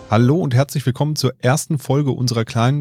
Hallo und herzlich willkommen zur ersten Folge unserer kleinen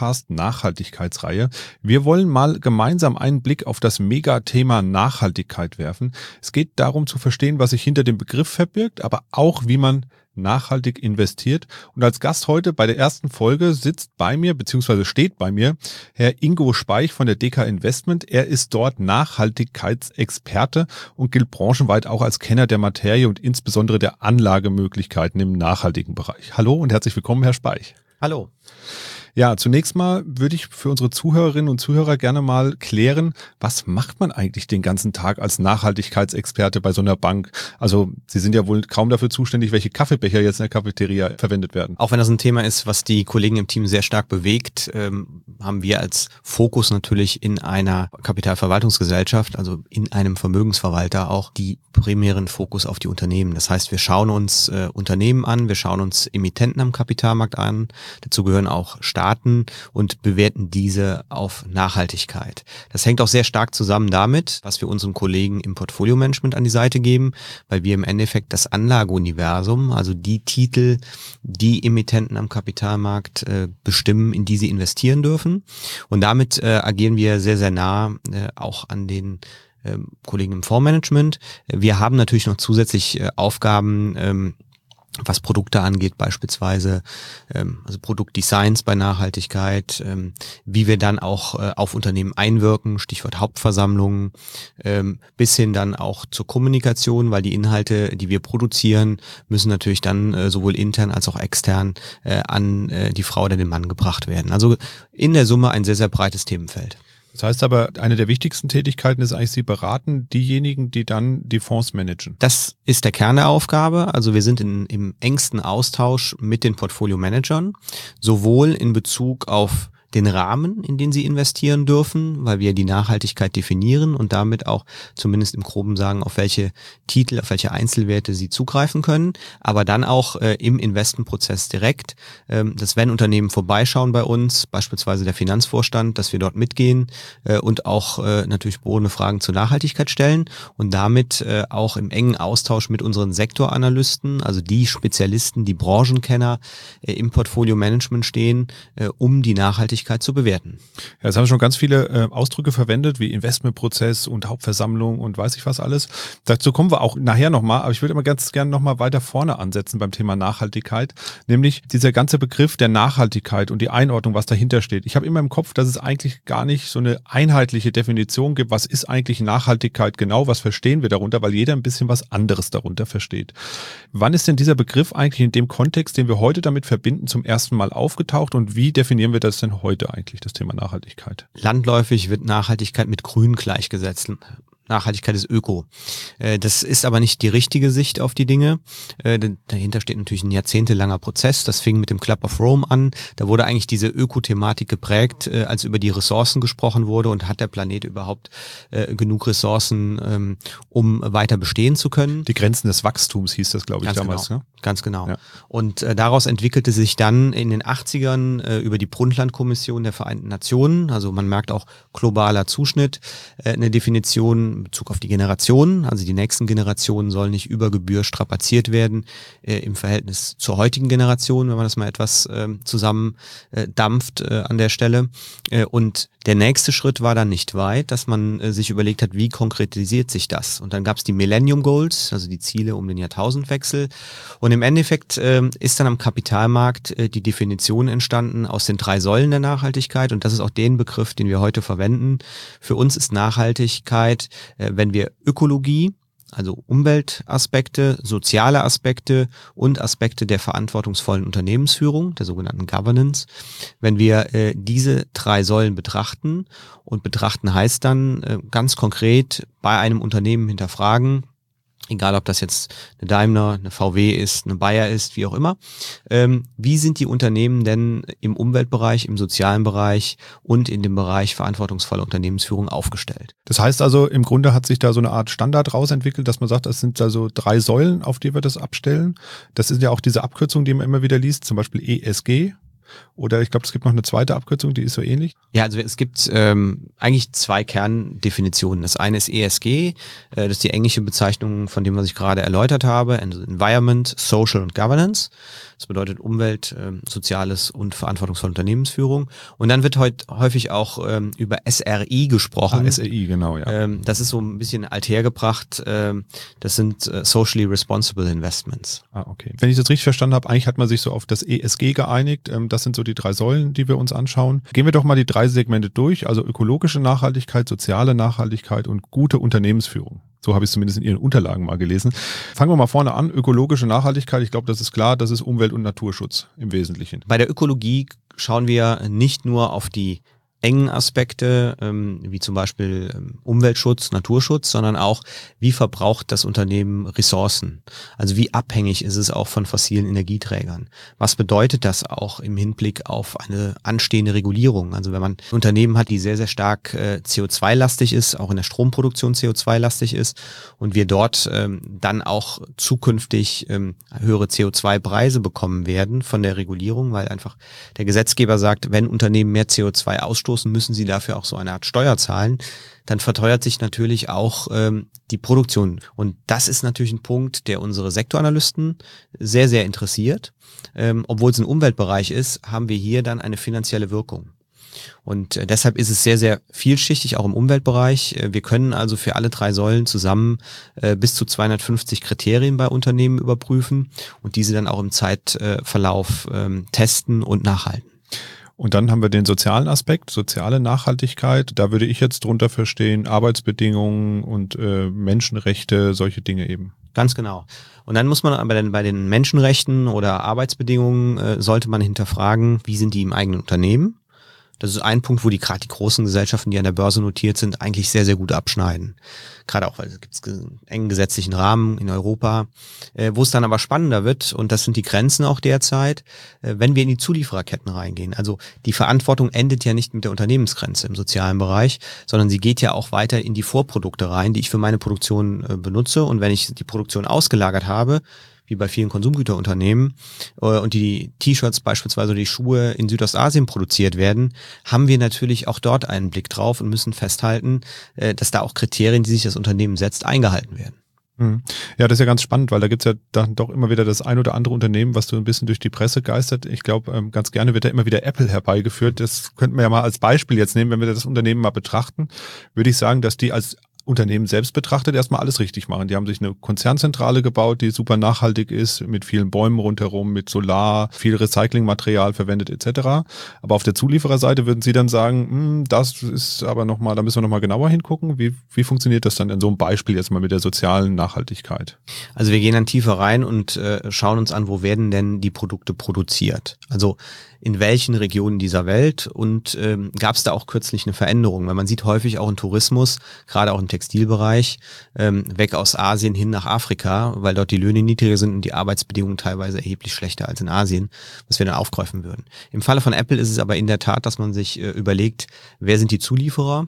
Podcast-Nachhaltigkeitsreihe. Wir wollen mal gemeinsam einen Blick auf das Megathema Nachhaltigkeit werfen. Es geht darum zu verstehen, was sich hinter dem Begriff verbirgt, aber auch, wie man nachhaltig investiert. Und als Gast heute bei der ersten Folge sitzt bei mir, beziehungsweise steht bei mir, Herr Ingo Speich von der DK Investment. Er ist dort Nachhaltigkeitsexperte und gilt branchenweit auch als Kenner der Materie und insbesondere der Anlagemöglichkeiten im nachhaltigen Bereich. Hallo und herzlich willkommen, Herr Speich. Hallo. Ja, zunächst mal würde ich für unsere Zuhörerinnen und Zuhörer gerne mal klären, was macht man eigentlich den ganzen Tag als Nachhaltigkeitsexperte bei so einer Bank? Also Sie sind ja wohl kaum dafür zuständig, welche Kaffeebecher jetzt in der Cafeteria verwendet werden. Auch wenn das ein Thema ist, was die Kollegen im Team sehr stark bewegt, haben wir als Fokus natürlich in einer Kapitalverwaltungsgesellschaft, also in einem Vermögensverwalter auch die primären Fokus auf die Unternehmen. Das heißt, wir schauen uns Unternehmen an, wir schauen uns Emittenten am Kapitalmarkt an, dazu gehören auch Staaten und bewerten diese auf Nachhaltigkeit. Das hängt auch sehr stark zusammen damit, was wir unseren Kollegen im Portfolio-Management an die Seite geben, weil wir im Endeffekt das Anlageuniversum, also die Titel, die Emittenten am Kapitalmarkt bestimmen, in die sie investieren dürfen. Und damit agieren wir sehr, sehr nah auch an den Kollegen im Fondsmanagement. Wir haben natürlich noch zusätzlich Aufgaben, was Produkte angeht, beispielsweise also Produktdesigns bei Nachhaltigkeit, wie wir dann auch auf Unternehmen einwirken, Stichwort Hauptversammlungen, bis hin dann auch zur Kommunikation, weil die Inhalte, die wir produzieren, müssen natürlich dann sowohl intern als auch extern an die Frau oder den Mann gebracht werden. Also in der Summe ein sehr, sehr breites Themenfeld. Das heißt aber, eine der wichtigsten Tätigkeiten ist eigentlich, Sie beraten diejenigen, die dann die Fonds managen. Das ist der Kern der Aufgabe. Also wir sind im engsten Austausch mit den Portfolio-Managern, sowohl in Bezug auf den Rahmen, in den sie investieren dürfen, weil wir die Nachhaltigkeit definieren und damit auch zumindest im Groben sagen, auf welche Titel, auf welche Einzelwerte sie zugreifen können, aber dann auch im Investmentprozess direkt, dass wenn Unternehmen vorbeischauen bei uns, beispielsweise der Finanzvorstand, dass wir dort mitgehen und auch natürlich bohrende Fragen zur Nachhaltigkeit stellen und damit auch im engen Austausch mit unseren Sektoranalysten, also die Spezialisten, die Branchenkenner im Portfolio-Management stehen, um die Nachhaltigkeit zu bewerten. Ja, jetzt haben wir schon ganz viele Ausdrücke verwendet, wie Investmentprozess und Hauptversammlung und weiß ich was alles. Dazu kommen wir auch nachher nochmal, aber ich würde immer ganz gerne nochmal weiter vorne ansetzen beim Thema Nachhaltigkeit, nämlich dieser ganze Begriff der Nachhaltigkeit und die Einordnung, was dahinter steht. Ich habe immer im Kopf, dass es eigentlich gar nicht so eine einheitliche Definition gibt, was ist eigentlich Nachhaltigkeit genau, was verstehen wir darunter, weil jeder ein bisschen was anderes darunter versteht. Wann ist denn dieser Begriff eigentlich in dem Kontext, den wir heute damit verbinden, zum ersten Mal aufgetaucht und wie definieren wir das denn heute eigentlich, das Thema Nachhaltigkeit? Landläufig wird Nachhaltigkeit mit Grün gleichgesetzt. Nachhaltigkeit ist Öko. Das ist aber nicht die richtige Sicht auf die Dinge. Dahinter steht natürlich ein jahrzehntelanger Prozess. Das fing mit dem Club of Rome an. Da wurde eigentlich diese Ökothematik geprägt, als über die Ressourcen gesprochen wurde und hat der Planet überhaupt genug Ressourcen, um weiter bestehen zu können. Die Grenzen des Wachstums hieß das, glaube ich, damals. Genau. Ne? Ganz genau. Ja. Und daraus entwickelte sich dann in den 80ern über die Brundtland-Kommission der Vereinten Nationen, also man merkt auch globaler Zuschnitt, eine Definition in Bezug auf die Generationen, also die nächsten Generationen sollen nicht über Gebühr strapaziert werden im Verhältnis zur heutigen Generation, wenn man das mal etwas zusammen dampft an der Stelle. Und der nächste Schritt war dann nicht weit, dass man sich überlegt hat, wie konkretisiert sich das? Und dann gab es die Millennium Goals, also die Ziele um den Jahrtausendwechsel. Und im Endeffekt ist dann am Kapitalmarkt die Definition entstanden aus den 3 Säulen der Nachhaltigkeit. Und das ist auch den Begriff, den wir heute verwenden. Für uns ist Nachhaltigkeit, wenn wir Ökologie, also Umweltaspekte, soziale Aspekte und Aspekte der verantwortungsvollen Unternehmensführung, der sogenannten Governance. Wenn wir diese 3 Säulen betrachten, und betrachten heißt dann ganz konkret bei einem Unternehmen hinterfragen, egal ob das jetzt eine Daimler, eine VW ist, eine Bayer ist, wie auch immer. Wie sind die Unternehmen denn im Umweltbereich, im sozialen Bereich und in dem Bereich verantwortungsvolle Unternehmensführung aufgestellt? Das heißt also, im Grunde hat sich da so eine Art Standard rausentwickelt, dass man sagt, das sind also 3 Säulen, auf die wir das abstellen. Das ist ja auch diese Abkürzung, die man immer wieder liest, zum Beispiel ESG. Oder ich glaube, es gibt noch eine zweite Abkürzung, die ist so ähnlich. Ja, also es gibt eigentlich zwei Kerndefinitionen. Das eine ist ESG, das ist die englische Bezeichnung von dem, was ich gerade erläutert habe, also Environment, Social und Governance. Das bedeutet Umwelt, Soziales und verantwortungsvolle Unternehmensführung. Und dann wird heute häufig auch über SRI gesprochen. SRI, genau, ja. Das ist so ein bisschen althergebracht. Das sind Socially Responsible Investments. Okay. Wenn ich das richtig verstanden habe, eigentlich hat man sich so auf das ESG geeinigt. Das sind so die 3 Säulen, die wir uns anschauen. Gehen wir doch mal die 3 Segmente durch, also ökologische Nachhaltigkeit, soziale Nachhaltigkeit und gute Unternehmensführung. So habe ich es zumindest in Ihren Unterlagen mal gelesen. Fangen wir mal vorne an. Ökologische Nachhaltigkeit, ich glaube, das ist klar, das ist Umwelt- und Naturschutz im Wesentlichen. Bei der Ökologie schauen wir nicht nur auf die engen Aspekte, wie zum Beispiel Umweltschutz, Naturschutz, sondern auch, wie verbraucht das Unternehmen Ressourcen? Also wie abhängig ist es auch von fossilen Energieträgern? Was bedeutet das auch im Hinblick auf eine anstehende Regulierung? Also wenn man ein Unternehmen hat, die sehr, sehr stark CO2-lastig ist, auch in der Stromproduktion CO2-lastig ist und wir dort dann auch zukünftig höhere CO2-Preise bekommen werden von der Regulierung, weil einfach der Gesetzgeber sagt, wenn Unternehmen mehr CO2 ausstoßen, müssen sie dafür auch so eine Art Steuer zahlen, dann verteuert sich natürlich auch die Produktion. Und das ist natürlich ein Punkt, der unsere Sektoranalysten sehr, sehr interessiert. Obwohl es ein Umweltbereich ist, haben wir hier dann eine finanzielle Wirkung. Und deshalb ist es sehr, sehr vielschichtig, auch im Umweltbereich. Wir können also für alle 3 Säulen zusammen bis zu 250 Kriterien bei Unternehmen überprüfen und diese dann auch im Zeitverlauf testen und nachhalten. Und dann haben wir den sozialen Aspekt, soziale Nachhaltigkeit. Da würde ich jetzt drunter verstehen, Arbeitsbedingungen und Menschenrechte, solche Dinge eben. Ganz genau. Und dann muss man aber bei den Menschenrechten oder Arbeitsbedingungen sollte man hinterfragen, wie sind die im eigenen Unternehmen? Das ist ein Punkt, wo gerade die großen Gesellschaften, die an der Börse notiert sind, eigentlich sehr, sehr gut abschneiden. Gerade auch, weil es gibt einen engen gesetzlichen Rahmen in Europa. Wo es dann aber spannender wird, und das sind die Grenzen auch derzeit, wenn wir in die Zuliefererketten reingehen. Also die Verantwortung endet ja nicht mit der Unternehmensgrenze im sozialen Bereich, sondern sie geht ja auch weiter in die Vorprodukte rein, die ich für meine Produktion benutze. Und wenn ich die Produktion ausgelagert habe, wie bei vielen Konsumgüterunternehmen, und die T-Shirts beispielsweise oder die Schuhe in Südostasien produziert werden, haben wir natürlich auch dort einen Blick drauf und müssen festhalten, dass da auch Kriterien, die sich das Unternehmen setzt, eingehalten werden. Ja, das ist ja ganz spannend, weil da gibt's ja dann doch immer wieder das ein oder andere Unternehmen, was so ein bisschen durch die Presse geistert. Ich glaube, ganz gerne wird da immer wieder Apple herbeigeführt. Das könnten wir ja mal als Beispiel jetzt nehmen, wenn wir das Unternehmen mal betrachten, würde ich sagen, dass die als Unternehmen selbst betrachtet erstmal alles richtig machen. Die haben sich eine Konzernzentrale gebaut, die super nachhaltig ist, mit vielen Bäumen rundherum, mit Solar, viel Recyclingmaterial verwendet etc. Aber auf der Zuliefererseite würden Sie dann sagen, das ist aber nochmal, da müssen wir nochmal genauer hingucken. Wie funktioniert das dann in so einem Beispiel jetzt mal mit der sozialen Nachhaltigkeit? Also wir gehen dann tiefer rein und schauen uns an, wo werden denn die Produkte produziert? Also in welchen Regionen dieser Welt, und gab es da auch kürzlich eine Veränderung, weil man sieht häufig auch im Tourismus, gerade auch im Textilbereich, weg aus Asien hin nach Afrika, weil dort die Löhne niedriger sind und die Arbeitsbedingungen teilweise erheblich schlechter als in Asien, was wir dann aufgreifen würden. Im Falle von Apple ist es aber in der Tat, dass man sich überlegt, wer sind die Zulieferer,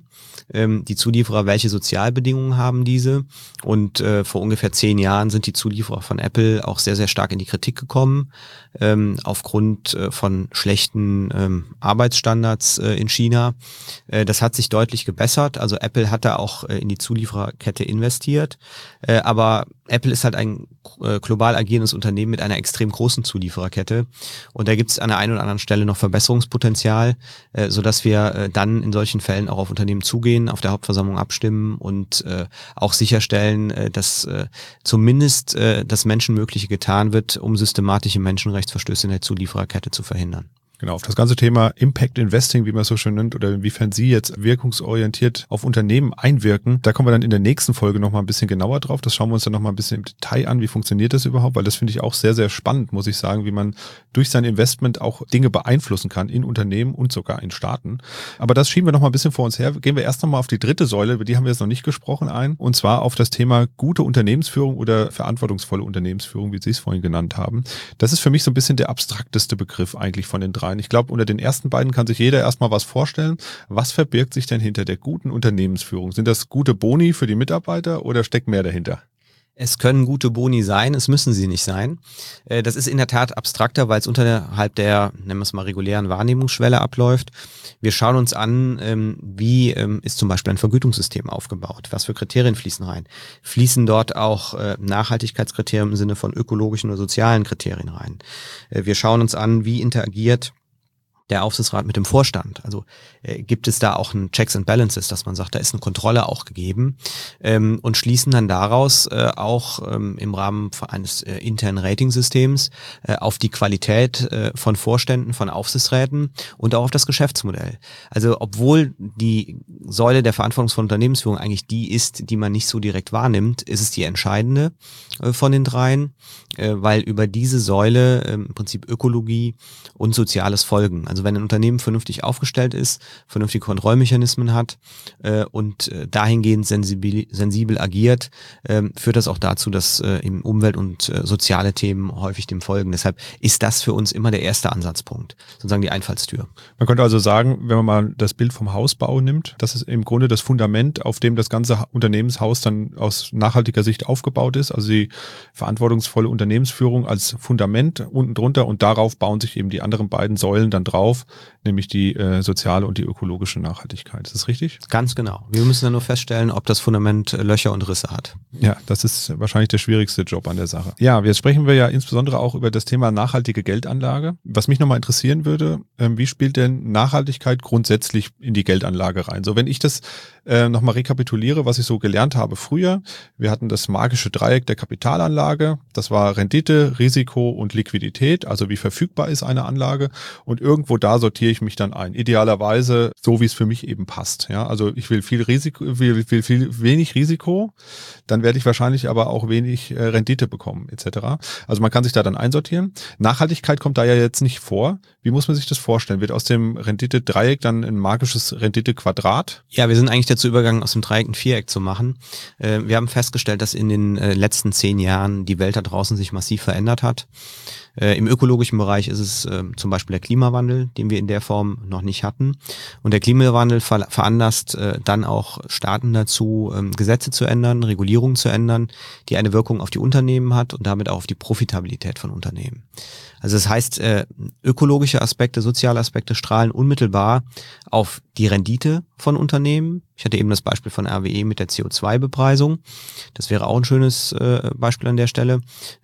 welche Sozialbedingungen haben diese, und vor ungefähr 10 Jahren sind die Zulieferer von Apple auch sehr, sehr stark in die Kritik gekommen, aufgrund von schlechten Arbeitsstandards in China. Das hat sich deutlich gebessert. Also Apple hat da auch in die Zuliefererkette investiert. Aber Apple ist halt ein global agierendes Unternehmen mit einer extrem großen Zuliefererkette. Und da gibt es an der einen oder anderen Stelle noch Verbesserungspotenzial, sodass wir dann in solchen Fällen auch auf Unternehmen zugehen, auf der Hauptversammlung abstimmen und auch sicherstellen, dass zumindest das Menschenmögliche getan wird, um systematische Menschenrechtsverstöße in der Zuliefererkette zu verhindern. Genau, auf das ganze Thema Impact Investing, wie man es so schön nennt, oder inwiefern Sie jetzt wirkungsorientiert auf Unternehmen einwirken, da kommen wir dann in der nächsten Folge nochmal ein bisschen genauer drauf. Das schauen wir uns dann nochmal ein bisschen im Detail an. Wie funktioniert das überhaupt? Weil das finde ich auch sehr, sehr spannend, muss ich sagen, wie man durch sein Investment auch Dinge beeinflussen kann in Unternehmen und sogar in Staaten. Aber das schieben wir nochmal ein bisschen vor uns her. Gehen wir erst nochmal auf die 3. Säule, über die haben wir jetzt noch nicht gesprochen, ein. Und zwar auf das Thema gute Unternehmensführung oder verantwortungsvolle Unternehmensführung, wie Sie es vorhin genannt haben. Das ist für mich so ein bisschen der abstrakteste Begriff eigentlich von den 3. Ich glaube, unter den ersten beiden kann sich jeder erstmal was vorstellen. Was verbirgt sich denn hinter der guten Unternehmensführung? Sind das gute Boni für die Mitarbeiter oder steckt mehr dahinter? Es können gute Boni sein, es müssen sie nicht sein. Das ist in der Tat abstrakter, weil es unterhalb der, nennen wir es mal, regulären Wahrnehmungsschwelle abläuft. Wir schauen uns an, wie ist zum Beispiel ein Vergütungssystem aufgebaut? Was für Kriterien fließen rein? Fließen dort auch Nachhaltigkeitskriterien im Sinne von ökologischen oder sozialen Kriterien rein? Wir schauen uns an, wie interagiert der Aufsichtsrat mit dem Vorstand. Also gibt es da auch ein Checks and Balances, dass man sagt, da ist eine Kontrolle auch gegeben, und schließen dann daraus auch im Rahmen eines internen Ratingsystems auf die Qualität von Vorständen, von Aufsichtsräten und auch auf das Geschäftsmodell. Also obwohl die Säule der verantwortungsvollen Unternehmensführung eigentlich die ist, die man nicht so direkt wahrnimmt, ist es die entscheidende von den dreien, weil über diese Säule im Prinzip Ökologie und Soziales folgen. Also wenn ein Unternehmen vernünftig aufgestellt ist, vernünftige Kontrollmechanismen hat und dahingehend sensibel agiert, führt das auch dazu, dass eben Umwelt- und soziale Themen häufig dem folgen. Deshalb ist das für uns immer der erste Ansatzpunkt, sozusagen die Einfallstür. Man könnte also sagen, wenn man mal das Bild vom Hausbau nimmt, das ist im Grunde das Fundament, auf dem das ganze Unternehmenshaus dann aus nachhaltiger Sicht aufgebaut ist. Also die verantwortungsvolle Unternehmensführung als Fundament unten drunter, und darauf bauen sich eben die anderen beiden Säulen dann drauf, nämlich die soziale und die ökologische Nachhaltigkeit. Ist das richtig? Ganz genau. Wir müssen dann nur feststellen, ob das Fundament Löcher und Risse hat. Ja, das ist wahrscheinlich der schwierigste Job an der Sache. Ja, jetzt sprechen wir ja insbesondere auch über das Thema nachhaltige Geldanlage. Was mich nochmal interessieren würde, wie spielt denn Nachhaltigkeit grundsätzlich in die Geldanlage rein? So, wenn ich das nochmal rekapituliere, was ich so gelernt habe früher. Wir hatten das magische Dreieck der Kapitalanlage. Das war Rendite, Risiko und Liquidität, also wie verfügbar ist eine Anlage. Und irgendwo da sortiere ich mich dann ein. Idealerweise so, wie es für mich eben passt. Ja, also ich will viel Risiko, wenig Risiko, dann werde ich wahrscheinlich aber auch wenig Rendite bekommen, etc. Also man kann sich da dann einsortieren. Nachhaltigkeit kommt da ja jetzt nicht vor. Wie muss man sich das vorstellen? Wird aus dem Rendite-Dreieck dann ein magisches Rendite-Quadrat? Ja, wir sind eigentlich dazu übergegangen, aus dem Dreieck ein Viereck zu machen. Wir haben festgestellt, dass in den letzten 10 Jahren die Welt da draußen sich massiv verändert hat. Im ökologischen Bereich ist es zum Beispiel der Klimawandel, den wir in der Form noch nicht hatten. Und der Klimawandel veranlasst dann auch Staaten dazu, Gesetze zu ändern, Regulierungen zu ändern, die eine Wirkung auf die Unternehmen hat und damit auch auf die Profitabilität von Unternehmen. Also das heißt, ökologische Aspekte, soziale Aspekte strahlen unmittelbar auf die Rendite von Unternehmen. Ich hatte eben das Beispiel von RWE mit der CO2-Bepreisung. Das wäre auch ein schönes Beispiel an der Stelle.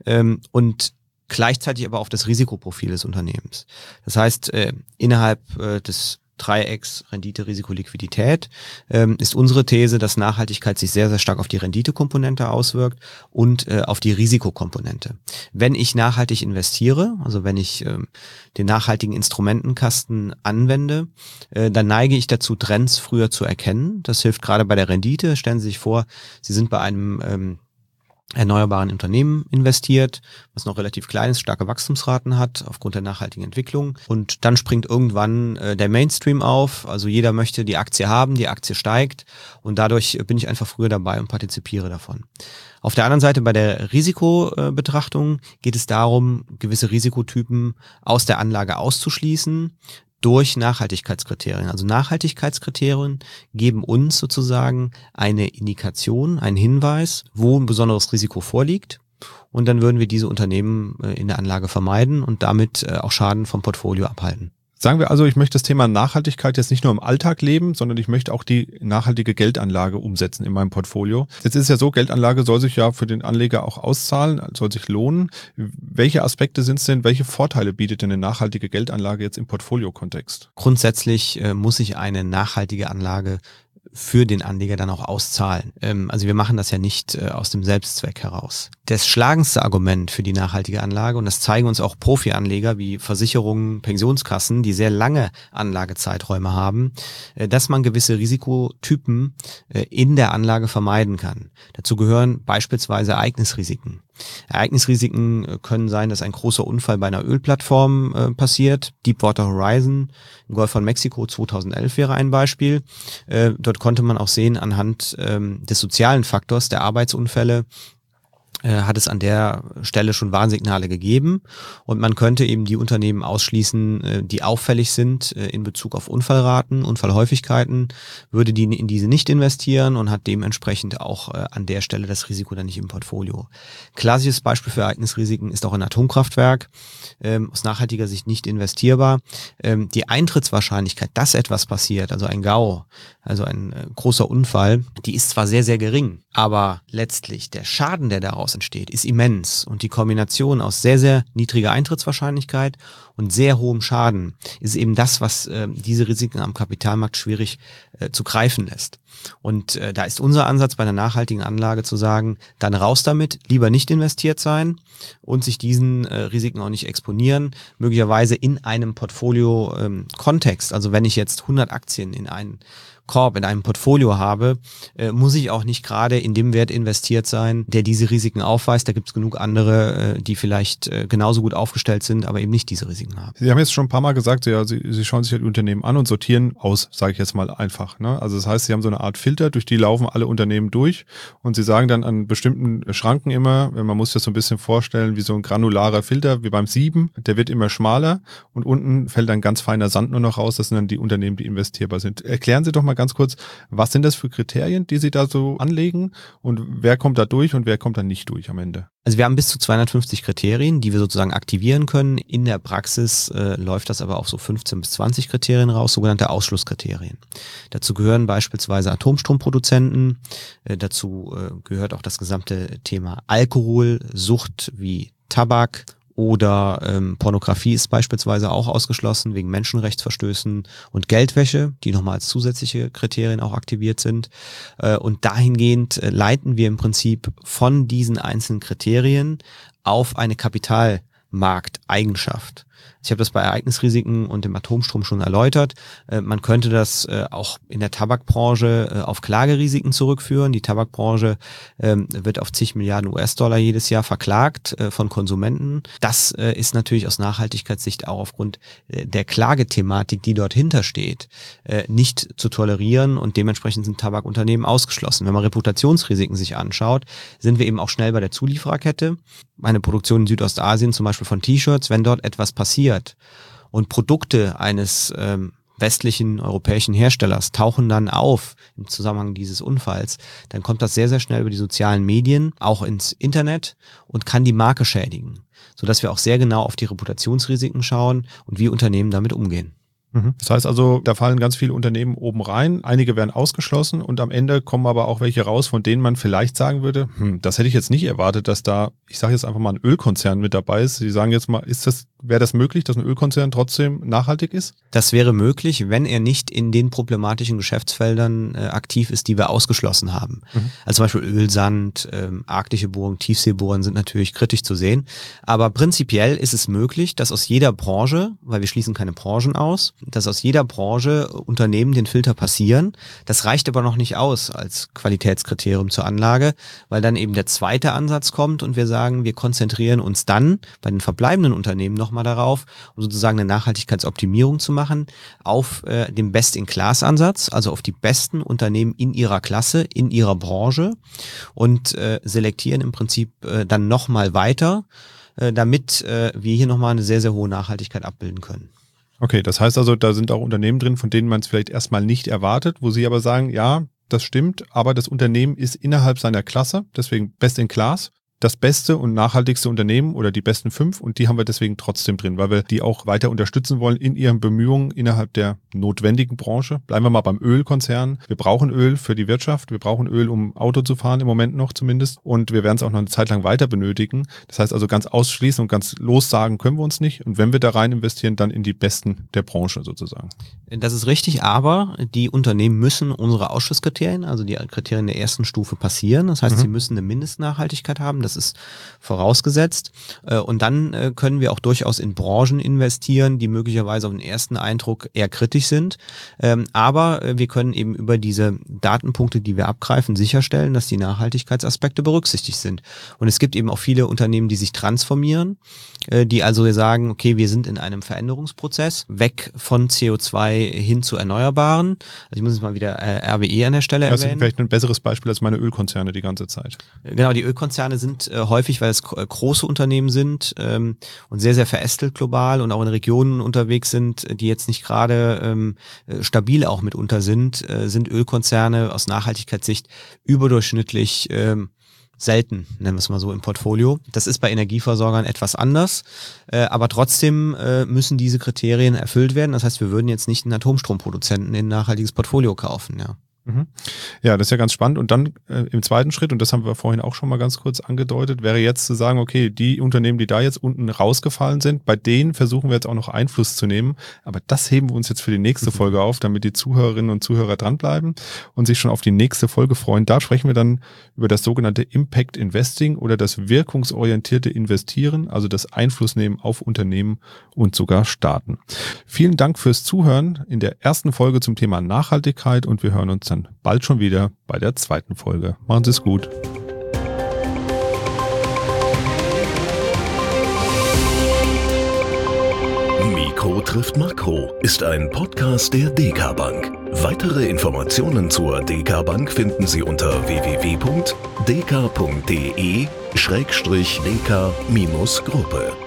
Und gleichzeitig aber auf das Risikoprofil des Unternehmens. Das heißt, innerhalb des Dreiecks Rendite, Risiko, Liquidität ist unsere These, dass Nachhaltigkeit sich sehr, sehr stark auf die Renditekomponente auswirkt und auf die Risikokomponente. Wenn ich nachhaltig investiere, also wenn ich den nachhaltigen Instrumentenkasten anwende, dann neige ich dazu, Trends früher zu erkennen. Das hilft gerade bei der Rendite. Stellen Sie sich vor, Sie sind bei einem erneuerbaren Unternehmen investiert, was noch relativ klein ist, starke Wachstumsraten hat aufgrund der nachhaltigen Entwicklung. Und dann springt irgendwann der Mainstream auf. Also jeder möchte die Aktie haben, die Aktie steigt und dadurch bin ich einfach früher dabei und partizipiere davon. Auf der anderen Seite bei der Risikobetrachtung geht es darum, gewisse Risikotypen aus der Anlage auszuschließen durch Nachhaltigkeitskriterien. Also Nachhaltigkeitskriterien geben uns sozusagen eine Indikation, einen Hinweis, wo ein besonderes Risiko vorliegt. Und dann würden wir diese Unternehmen in der Anlage vermeiden und damit auch Schaden vom Portfolio abhalten. Sagen wir also, ich möchte das Thema Nachhaltigkeit jetzt nicht nur im Alltag leben, sondern ich möchte auch die nachhaltige Geldanlage umsetzen in meinem Portfolio. Jetzt ist es ja so, Geldanlage soll sich ja für den Anleger auch auszahlen, soll sich lohnen. Welche Aspekte sind es denn, welche Vorteile bietet denn eine nachhaltige Geldanlage jetzt im Portfoliokontext? Grundsätzlich muss sich eine nachhaltige Anlage für den Anleger dann auch auszahlen. Also wir machen das ja nicht aus dem Selbstzweck heraus. Das schlagendste Argument für die nachhaltige Anlage, und das zeigen uns auch Profi-Anleger wie Versicherungen, Pensionskassen, die sehr lange Anlagezeiträume haben, dass man gewisse Risikotypen in der Anlage vermeiden kann. Dazu gehören beispielsweise Ereignisrisiken. Ereignisrisiken können sein, dass ein großer Unfall bei einer Ölplattform passiert. Deepwater Horizon im Golf von Mexiko 2011 wäre ein Beispiel. Dort konnte man auch sehen, anhand des sozialen Faktors der Arbeitsunfälle, hat es an der Stelle schon Warnsignale gegeben und man könnte eben die Unternehmen ausschließen, die auffällig sind in Bezug auf Unfallraten, Unfallhäufigkeiten, würde die in diese nicht investieren und hat dementsprechend auch an der Stelle das Risiko dann nicht im Portfolio. Klassisches Beispiel für Ereignisrisiken ist auch ein Atomkraftwerk, aus nachhaltiger Sicht nicht investierbar. Die Eintrittswahrscheinlichkeit, dass etwas passiert, also ein GAU, also ein großer Unfall, die ist zwar sehr, sehr gering, aber letztlich der Schaden, der daraus entsteht, ist immens. Und die Kombination aus sehr, sehr niedriger Eintrittswahrscheinlichkeit und sehr hohem Schaden ist eben das, was diese Risiken am Kapitalmarkt schwierig zu greifen lässt. Und da ist unser Ansatz bei einer nachhaltigen Anlage zu sagen, dann raus damit, lieber nicht investiert sein und sich diesen Risiken auch nicht exponieren, möglicherweise in einem Portfolio-Kontext. Also wenn ich jetzt 100 Aktien in einen Korb, in einem Portfolio habe, muss ich auch nicht gerade in dem Wert investiert sein, der diese Risiken aufweist. Da gibt es genug andere, die vielleicht genauso gut aufgestellt sind, aber eben nicht diese Risiken haben. Sie haben jetzt schon ein paar Mal gesagt, Sie schauen sich halt Unternehmen an und sortieren aus, sage ich jetzt mal einfach. Ne? Also das heißt, Sie haben so eine Art Filter, durch die laufen alle Unternehmen durch und Sie sagen dann an bestimmten Schranken immer, man muss das so ein bisschen vorstellen, wie so ein granularer Filter, wie beim Sieben, der wird immer schmaler und unten fällt ein ganz feiner Sand nur noch raus. Das sind dann die Unternehmen, die investierbar sind. Erklären Sie doch mal ganz kurz, was sind das für Kriterien, die Sie da so anlegen und wer kommt da durch und wer kommt da nicht durch am Ende? Also wir haben bis zu 250 Kriterien, die wir sozusagen aktivieren können. In der Praxis läuft das aber auf so 15 bis 20 Kriterien raus, sogenannte Ausschlusskriterien. Dazu gehören beispielsweise Atomstromproduzenten, dazu gehört auch das gesamte Thema Alkohol, Sucht wie Tabak, oder Pornografie ist beispielsweise auch ausgeschlossen wegen Menschenrechtsverstößen und Geldwäsche, die nochmal als zusätzliche Kriterien auch aktiviert sind. Und dahingehend leiten wir im Prinzip von diesen einzelnen Kriterien auf eine Kapitalmarkteigenschaft. Ich habe das bei Ereignisrisiken und dem Atomstrom schon erläutert. Man könnte das auch in der Tabakbranche auf Klagerisiken zurückführen. Die Tabakbranche wird auf zig Milliarden US-Dollar jedes Jahr verklagt von Konsumenten. Das ist natürlich aus Nachhaltigkeitssicht auch aufgrund der Klagethematik, die dort hintersteht, nicht zu tolerieren und dementsprechend sind Tabakunternehmen ausgeschlossen. Wenn man Reputationsrisiken sich anschaut, sind wir eben auch schnell bei der Zuliefererkette. Eine Produktion in Südostasien, zum Beispiel von T-Shirts, wenn dort etwas passiert und Produkte eines westlichen europäischen Herstellers tauchen dann auf im Zusammenhang dieses Unfalls, dann kommt das sehr, sehr schnell über die sozialen Medien, auch ins Internet und kann die Marke schädigen, sodass wir auch sehr genau auf die Reputationsrisiken schauen und wie Unternehmen damit umgehen. Das heißt also, da fallen ganz viele Unternehmen oben rein, einige werden ausgeschlossen und am Ende kommen aber auch welche raus, von denen man vielleicht sagen würde, das hätte ich jetzt nicht erwartet, dass da, ich sage jetzt einfach mal, ein Ölkonzern mit dabei ist. Sie sagen jetzt mal, wäre das möglich, dass ein Ölkonzern trotzdem nachhaltig ist? Das wäre möglich, wenn er nicht in den problematischen Geschäftsfeldern aktiv ist, die wir ausgeschlossen haben. Also zum Beispiel Ölsand, arktische Bohrungen, Tiefseebohrungen sind natürlich kritisch zu sehen. Aber prinzipiell ist es möglich, dass aus jeder Branche, weil wir schließen keine Branchen aus, dass aus jeder Branche Unternehmen den Filter passieren. Das reicht aber noch nicht aus als Qualitätskriterium zur Anlage, weil dann eben der zweite Ansatz kommt und wir sagen, wir konzentrieren uns dann bei den verbleibenden Unternehmen nochmal darauf, um sozusagen eine Nachhaltigkeitsoptimierung zu machen, auf den Best-in-Class-Ansatz, also auf die besten Unternehmen in ihrer Klasse, in ihrer Branche und selektieren im Prinzip dann nochmal weiter, damit wir hier nochmal eine sehr, sehr hohe Nachhaltigkeit abbilden können. Okay, das heißt also, da sind auch Unternehmen drin, von denen man es vielleicht erstmal nicht erwartet, wo Sie aber sagen, ja, das stimmt, aber das Unternehmen ist innerhalb seiner Klasse, deswegen best in class, das beste und nachhaltigste Unternehmen oder die besten 5 und die haben wir deswegen trotzdem drin, weil wir die auch weiter unterstützen wollen in ihren Bemühungen innerhalb der notwendigen Branche. Bleiben wir mal beim Ölkonzern. Wir brauchen Öl für die Wirtschaft, wir brauchen Öl, um Auto zu fahren, im Moment noch zumindest und wir werden es auch noch eine Zeit lang weiter benötigen. Das heißt also ganz ausschließen und ganz lossagen können wir uns nicht und wenn wir da rein investieren, dann in die Besten der Branche sozusagen. Das ist richtig, aber die Unternehmen müssen unsere Ausschlusskriterien, also die Kriterien der ersten Stufe passieren. Das heißt, sie müssen eine Mindestnachhaltigkeit haben. Das ist vorausgesetzt. Und dann können wir auch durchaus in Branchen investieren, die möglicherweise auf den ersten Eindruck eher kritisch sind. Aber wir können eben über diese Datenpunkte, die wir abgreifen, sicherstellen, dass die Nachhaltigkeitsaspekte berücksichtigt sind. Und es gibt eben auch viele Unternehmen, die sich transformieren, die also sagen, okay, wir sind in einem Veränderungsprozess, weg von CO2 hin zu Erneuerbaren. Also ich muss jetzt mal wieder RWE an der Stelle erwähnen. Das ist vielleicht ein besseres Beispiel als meine Ölkonzerne die ganze Zeit. Genau, die Ölkonzerne sind sind häufig, weil es große Unternehmen sind und sehr, sehr verästelt global und auch in Regionen unterwegs sind, die jetzt nicht gerade stabil auch mitunter sind Ölkonzerne aus Nachhaltigkeitssicht überdurchschnittlich selten, nennen wir es mal so, im Portfolio. Das ist bei Energieversorgern etwas anders, aber trotzdem müssen diese Kriterien erfüllt werden. Das heißt, wir würden jetzt nicht einen Atomstromproduzenten in ein nachhaltiges Portfolio kaufen, ja. Ja, das ist ja ganz spannend. Und dann im zweiten Schritt, und das haben wir vorhin auch schon mal ganz kurz angedeutet, wäre jetzt zu sagen, okay, die Unternehmen, die da jetzt unten rausgefallen sind, bei denen versuchen wir jetzt auch noch Einfluss zu nehmen. Aber das heben wir uns jetzt für die nächste Folge auf, damit die Zuhörerinnen und Zuhörer dranbleiben und sich schon auf die nächste Folge freuen. Da sprechen wir dann über das sogenannte Impact Investing oder das wirkungsorientierte Investieren, also das Einflussnehmen auf Unternehmen und sogar Staaten. Vielen Dank fürs Zuhören in der ersten Folge zum Thema Nachhaltigkeit und wir hören uns dann bald schon wieder bei der zweiten Folge. Machen Sie es gut. Mikro trifft Makro ist ein Podcast der DK Bank. Weitere Informationen zur DK Bank finden Sie unter www.dk.de/dk-gruppe.